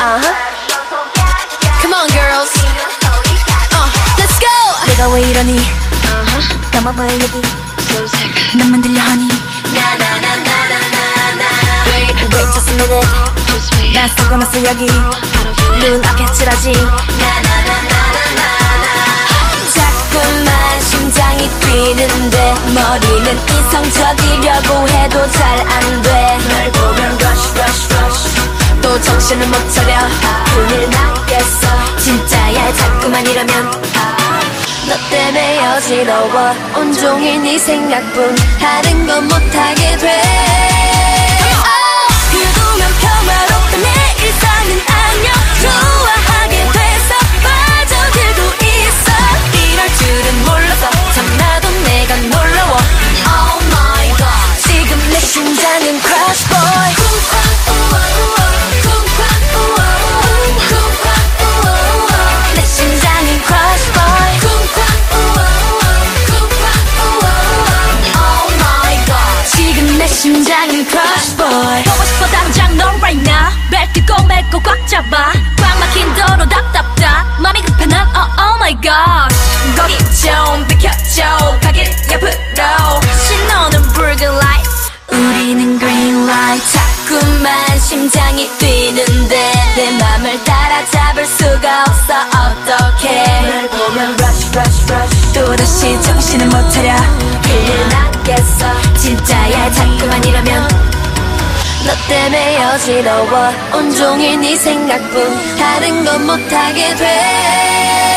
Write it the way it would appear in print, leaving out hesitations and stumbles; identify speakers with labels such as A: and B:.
A: Come on girls, let's go.
B: 내가 왜 이러니 담아봐야 여기 난 만들려 하니 Wait just a minute 난 속아놨어 여기 눈앞에 칠하지
A: 자꾸만 심장이 뛰는데 머리는 이성적이려고 해도 잘 안 돼.
B: 널 보면 rush rush rush
A: 또 정신을 못 차려 큰일 나겠어. 진짜야 자꾸만 이러면 너 때문에 어지러워. 온종일 네 생각뿐 다른 건 못하게 돼. 그동안 평화롭던 내 일상은 안녕. 좋아하게 돼서 빠져들고 있어. 이럴 줄은 몰라서 참 나도 내가 놀라워. Oh my god 지금 내 심장은 crush boy. 내 심장은 crush boy. Oh my god 지금 내 심장은 crush boy.
B: 보고 싶어 당장 넌 right now 벨트고 맺고 꽉 잡아 꽉 막힌 도로 답답다 맘이 급해 난 oh my god
A: 거기 좀 비켜줘 가길 옆으로.
B: 신호는 붉은 light
A: 우리는 green light. 자꾸만 심장이 뛰는데 내 맘을 따라잡을 수가 없어. 어떡해.
B: 널 보면 rush rush rush
A: 또다시 정신을 못 차려 큰일 나겠어. 진짜야 자꾸만 이러면 너 때문에 어지러워. 온종일 네 생각뿐 다른 건 못하게 돼.